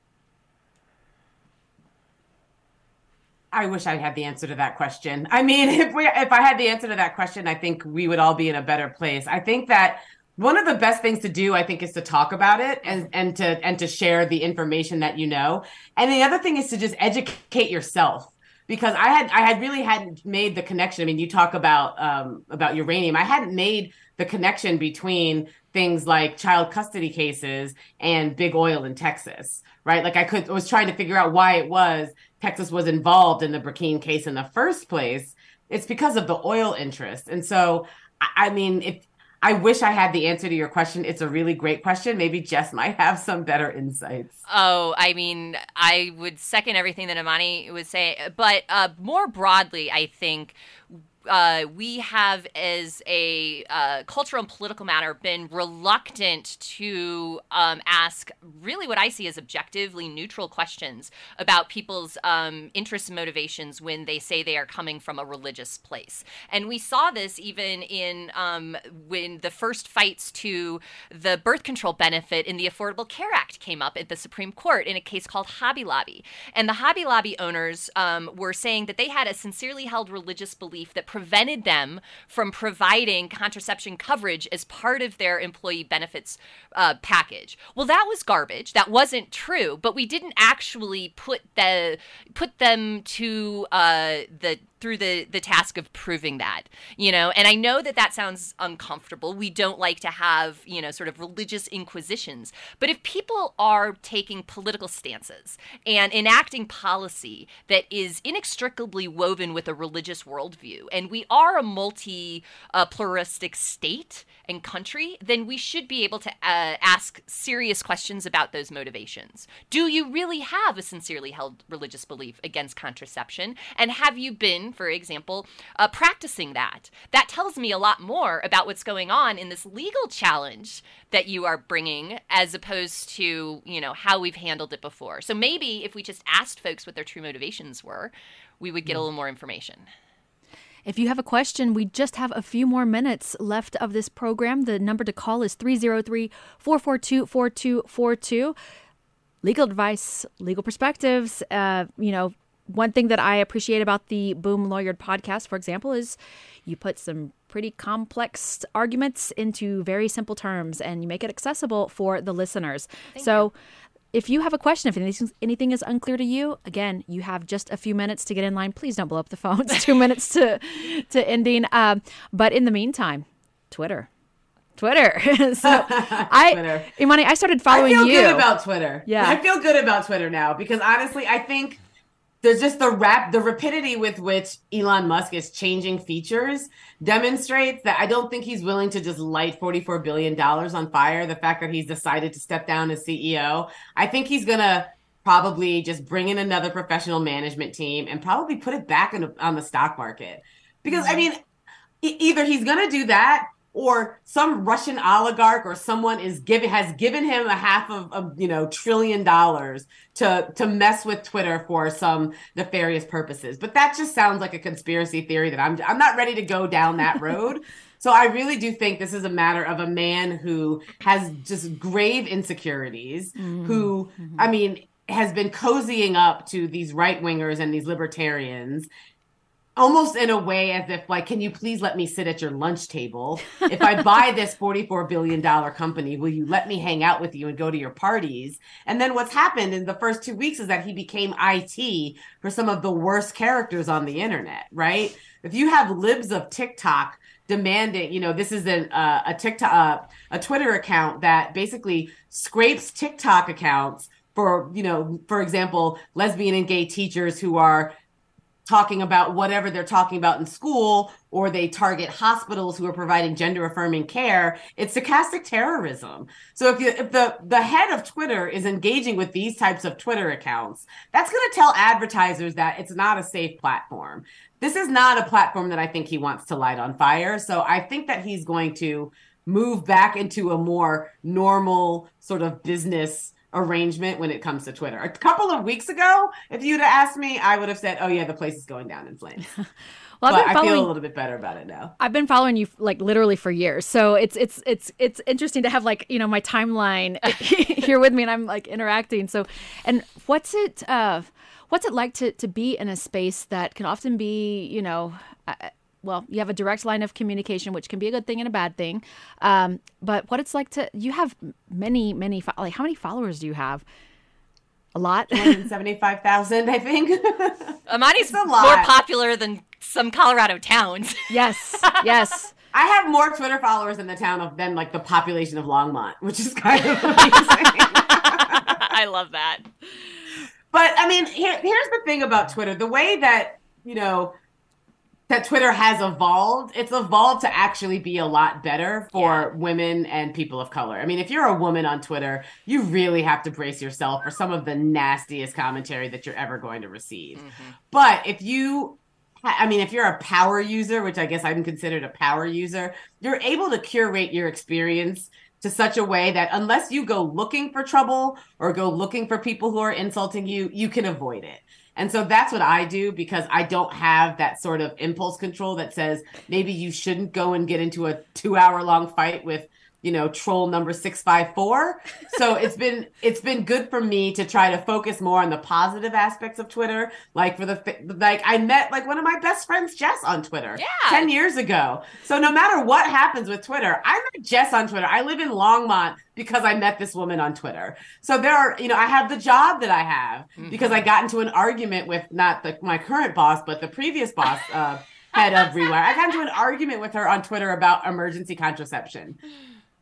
I wish I had the answer to that question. I mean, if I had the answer to that question, I think we would all be in a better place. I think that one of the best things to do, I think, is to talk about it and to share the information that you know. And the other thing is to just educate yourself, because I really hadn't made the connection. I mean, you talk about uranium. I hadn't made the connection between things like child custody cases and big oil in Texas, right? Like I was trying to figure out why it was Texas was involved in the Burkine case in the first place. It's because of the oil interest. And so, I mean, I wish I had the answer to your question. It's a really great question. Maybe Jess might have some better insights. Oh, I mean, I would second everything that Imani would say. But more broadly, I think we have, as a cultural and political matter, been reluctant to ask really what I see as objectively neutral questions about people's interests and motivations when they say they are coming from a religious place. And we saw this even in when the first fights to the birth control benefit in the Affordable Care Act came up at the Supreme Court in a case called Hobby Lobby. And the Hobby Lobby owners were saying that they had a sincerely held religious belief that prevented them from providing contraception coverage as part of their employee benefits package. Well, that was garbage. That wasn't true, but we didn't actually put them to through the task of proving that, and I know that sounds uncomfortable. We don't like to have, sort of religious inquisitions, but if people are taking political stances and enacting policy that is inextricably woven with a religious worldview, and we are a pluralistic state and country, then we should be able to ask serious questions about those motivations. Do you really have a sincerely held religious belief against contraception? And have you been for example, practicing that. That tells me a lot more about what's going on in this legal challenge that you are bringing, as opposed to, how we've handled it before. So maybe if we just asked folks what their true motivations were, we would get a little more information. If you have a question, we just have a few more minutes left of this program. The number to call is 303-442-4242. Legal advice, legal perspectives. One thing that I appreciate about the Boom Lawyered podcast, for example, is you put some pretty complex arguments into very simple terms and you make it accessible for the listeners. Thank you. If you have a question, if anything is unclear to you, again, you have just a few minutes to get in line. Please don't blow up the phones. 2 minutes to ending. But in the meantime, Twitter. So Imani, I started following you. I feel good about Twitter. Yeah. I feel good about Twitter now because honestly, I think there's just the rapidity with which Elon Musk is changing features demonstrates that I don't think he's willing to just light $44 billion on fire. The fact that he's decided to step down as CEO, I think he's going to probably just bring in another professional management team and probably put it back on the stock market. Because, either he's going to do that or some Russian oligarch or someone has given him a half of $1 trillion to mess with Twitter for some nefarious purposes. But that just sounds like a conspiracy theory that I'm not ready to go down that road. So I really do think this is a matter of a man who has just grave insecurities, who, has been cozying up to these right-wingers and these libertarians, almost in a way as if, like, can you please let me sit at your lunch table? If I buy this $44 billion company, will you let me hang out with you and go to your parties? And then what's happened in the first 2 weeks is that he became IT for some of the worst characters on the internet, right? If you have libs of TikTok demanding, this is a Twitter account that basically scrapes TikTok accounts for example, lesbian and gay teachers who are talking about whatever they're talking about in school, or they target hospitals who are providing gender affirming care. It's stochastic terrorism. So if the head of Twitter is engaging with these types of Twitter accounts, that's going to tell advertisers that it's not a safe platform. This is not a platform that I think he wants to light on fire. So I think that he's going to move back into a more normal sort of business arrangement when it comes to Twitter. A couple of weeks ago, if you'd have asked me, I would have said, oh yeah, the place is going down in flames. But I feel a little bit better about it now. I've been following you like literally for years. So it's interesting to have like, my timeline here with me and I'm like interacting. So, and what's it like to be in a space that can often be, you have a direct line of communication, which can be a good thing and a bad thing. But what it's like you have many, like how many followers do you have? A lot? 175,000, I think. Imani's more popular than some Colorado towns. Yes. I have more Twitter followers in the town than like the population of Longmont, which is kind of amazing. I love that. But here's the thing about Twitter. The way that, that Twitter has evolved, it's evolved to actually be a lot better for women and people of color. if you're a woman on Twitter, you really have to brace yourself for some of the nastiest commentary that you're ever going to receive. Mm-hmm. But if you're a power user, which I guess I'm considered a power user, you're able to curate your experience to such a way that unless you go looking for trouble or go looking for people who are insulting you, you can avoid it. And so that's what I do because I don't have that sort of impulse control that says maybe you shouldn't go and get into a 2-hour-long fight with, troll number 654. So it's been good for me to try to focus more on the positive aspects of Twitter. Like I met like one of my best friends, Jess, on Twitter 10 years ago. So no matter what happens with Twitter, I met Jess on Twitter. I live in Longmont because I met this woman on Twitter. So there are, I have the job that I have because I got into an argument with not my current boss, but the previous boss, head of Rewire. I got into an argument with her on Twitter about emergency contraception.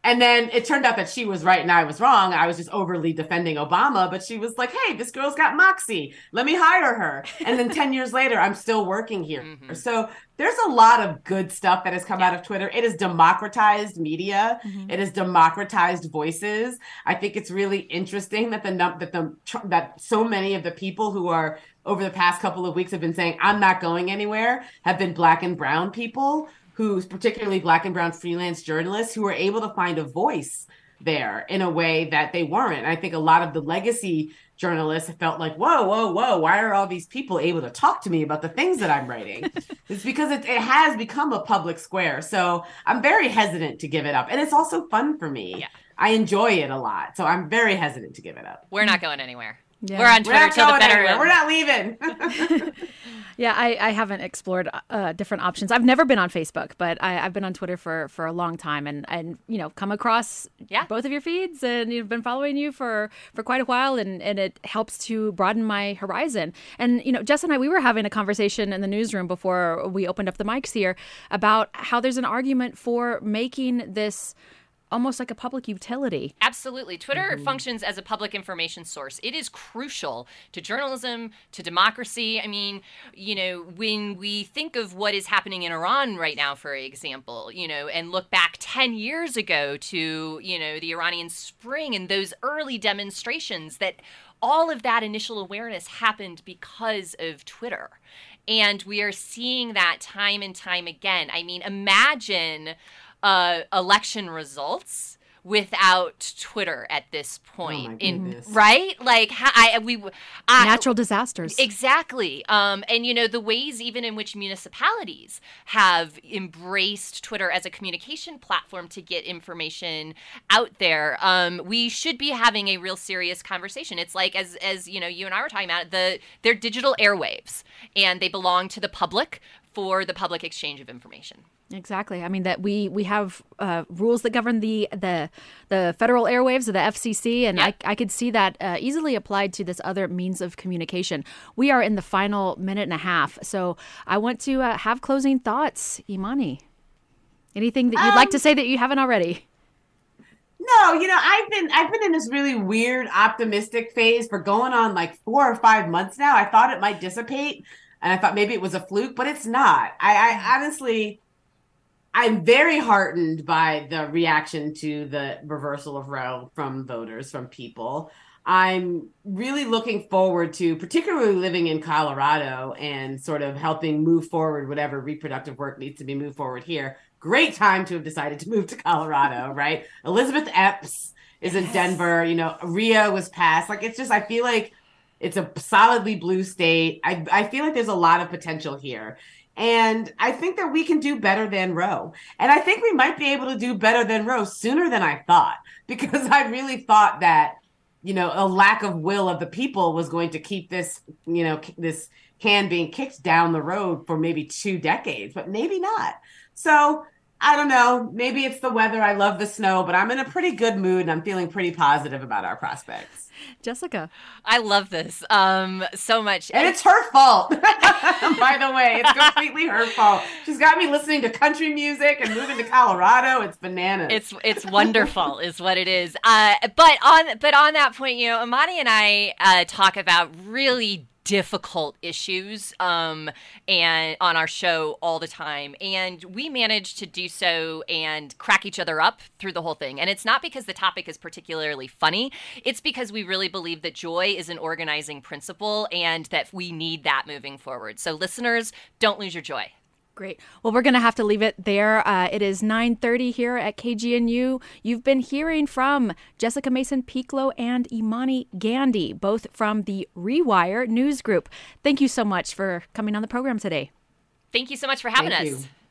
And then it turned out that she was right and I was wrong. I was just overly defending Obama, but she was like, hey, this girl's got moxie. Let me hire her. And then 10 years later, I'm still working here. Mm-hmm. So there's a lot of good stuff that has come out of Twitter. It has democratized media. Mm-hmm. It has democratized voices. I think it's really interesting that that so many of the people who are over the past couple of weeks have been saying, I'm not going anywhere, have been Black and brown people, who's particularly Black and brown freelance journalists who were able to find a voice there in a way that they weren't. I think a lot of the legacy journalists felt like, whoa, why are all these people able to talk to me about the things that I'm writing? It's because it has become a public square. So I'm very hesitant to give it up. And it's also fun for me. Yeah. I enjoy it a lot. So I'm very hesitant to give it up. We're not going anywhere. Yeah. We're on Twitter till the better. We're not leaving. Yeah, I haven't explored different options. I've never been on Facebook, but I've been on Twitter for a long time, and come across both of your feeds, and you've been following you for quite a while, and it helps to broaden my horizon. And Jess and I, we were having a conversation in the newsroom before we opened up the mics here about how there's an argument for making this almost like a public utility. Absolutely. Twitter functions as a public information source. It is crucial to journalism, to democracy. I mean, when we think of what is happening in Iran right now, for example, and look back 10 years ago to, the Iranian Spring and those early demonstrations, that all of that initial awareness happened because of Twitter. And we are seeing that time and time again. I mean, imagine election results without Twitter at this point, right? Like natural disasters. Exactly. And the ways even in which municipalities have embraced Twitter as a communication platform to get information out there. We should be having a real serious conversation. It's like, as you and I were talking about, they're digital airwaves, and they belong to the public for the public exchange of information. Exactly. I mean, that we have rules that govern the federal airwaves, the FCC, and I could see that easily applied to this other means of communication. We are in the final minute and a half, so I want to have closing thoughts. Imani, anything that you'd like to say that you haven't already? No, I've been in this really weird optimistic phase for going on like 4 or 5 months now. I thought it might dissipate, and I thought maybe it was a fluke, but it's not. I honestly, I'm very heartened by the reaction to the reversal of Roe from voters, from people. I'm really looking forward to, particularly living in Colorado and sort of helping move forward whatever reproductive work needs to be moved forward here. Great time to have decided to move to Colorado, right? Elizabeth Epps is in Denver. Rhea was passed. Like, it's just, I feel like it's a solidly blue state. I feel like there's a lot of potential here. And I think that we can do better than Roe. And I think we might be able to do better than Roe sooner than I thought, because I really thought that, a lack of will of the people was going to keep this, this can being kicked down the road for maybe 2 decades, but maybe not. So I don't know. Maybe it's the weather. I love the snow, but I'm in a pretty good mood and I'm feeling pretty positive about our prospects. Jessica. I love this so much. And it's her fault. By the way, it's completely her fault. She's got me listening to country music and moving to Colorado. It's bananas. It's wonderful is what it is. But on that point, Imani and I talk about really difficult issues and on our show all the time, and we manage to do so and crack each other up through the whole thing. And it's not because the topic is particularly funny, it's because we really believe that joy is an organizing principle and that we need that moving forward. So listeners, don't lose your joy. Great. Well, we're going to have to leave it there. It is 9:30 here at KGNU. You've been hearing from Jessica Mason-Pieklo and Imani Gandy, both from the Rewire News Group. Thank you so much for coming on the program today. Thank you so much for having us. You.